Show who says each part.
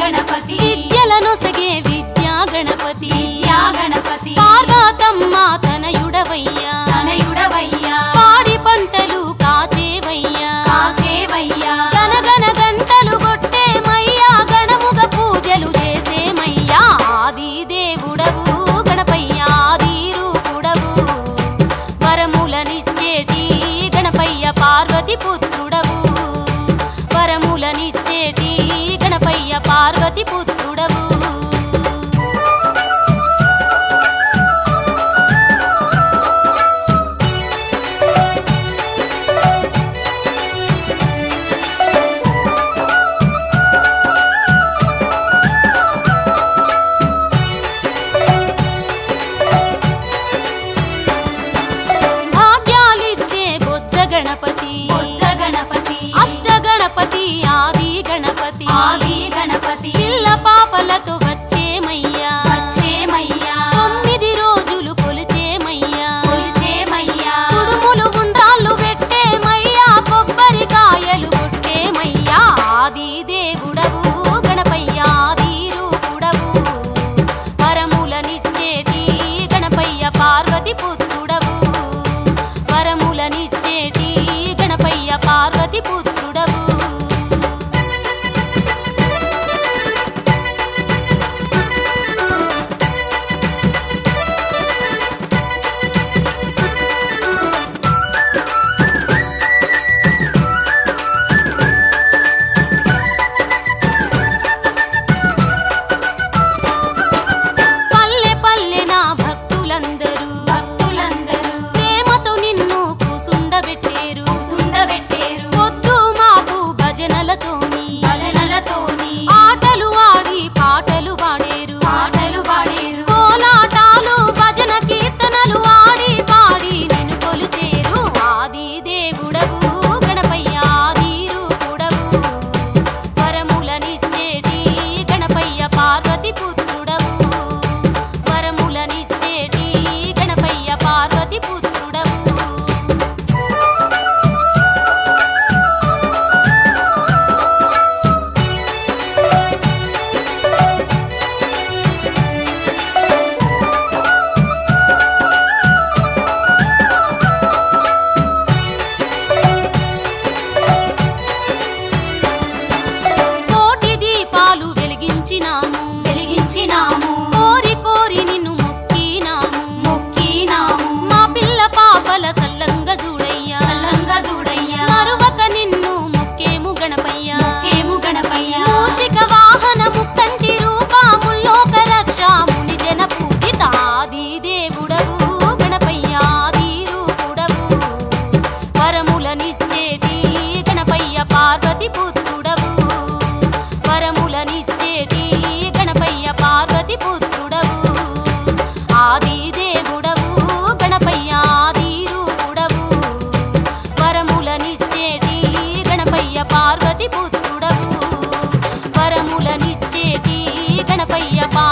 Speaker 1: గణపతి
Speaker 2: విద్యలనొసగే విద్యా గణపతి
Speaker 1: గణపతి
Speaker 2: పార్వతమ్మ తనయుడవయ్యా పాడి పంటలు కాచేవయ్యా గనగన గంటలు కొట్టేమయ్యా గణముగ పూజలు చేసేమయ్యా ఆది దేవుడవు గణపయ్య ఆది రూపుడవు వరములనిచ్చేటి గణపయ్య పార్వతి పుత్రుడవు వరములనిచ్చేటి గణపయ్య పార్వతి పుత్రుడవు
Speaker 1: గణపతి
Speaker 2: అష్ట గణపతి ఆది గణపతి పిల్ల పాపలతో వచ్చేమయ్యా 9 రోజులు కొలిచేమయ్యా కుడుములు ఉండ్రాళ్ళు పెట్టేమయ్యా కొబ్బరికాయలు కొట్టేమయ్యా ఆది దేవుడవు గణపయ్య ఆది రూపుడవు వరములనిచ్చేటి గణపయ్య పార్వతి పుత్రుడవు వరములనిచ్చేటి గణపయ్య పార్వతి పుత్రుడవు పల్లె పల్లె నా భక్తులందరూ ప్రేమతో నిన్ను కూసుండబెట్టేరు పొద్దు మాపు భజనలతోని ఆటలు ఆడి పాటలు పాడేరు కోలాటాలు భజన కీర్తనలు ఆడి పాడి నిన్ను కొలిచేరు ఆది దేవుడవు గణపయ్య ఆది రూపుడవు వరములనిచ్చేటి గణపయ్య పార్వతి పుత్రుడవు వరములనిచ్చేటి గణపయ్య పార్వతి పుత్రుడవు కోటి దీపాలు వెలిగించినాము కోరి కోరి నిన్ను మొక్కినాము మా పిల్ల పాపల సల్లంగా చూడయ్యా మరువక నిన్ను మొక్కేము గణపయ్య మూషిక వాహన ముక్కంటి రూపముల్లోక రక్షాముని జన పూజిత ఆది దేవుడవు గణపయ్య ఆది రూపుడవు వరములనిచ్చేటి గణపయ్య పార్వతి పుత్రుడవు వరములనిచ్చేటి గణపయ్య పార్వతి పుత్రుడవు ఆది దేవుడవు గణపయ్య ఆది రూపుడవు వరములనిచ్చేటి గణపయ్య పార్వతి పుత్రుడవు వరములనిచ్చేటి గణపయ్య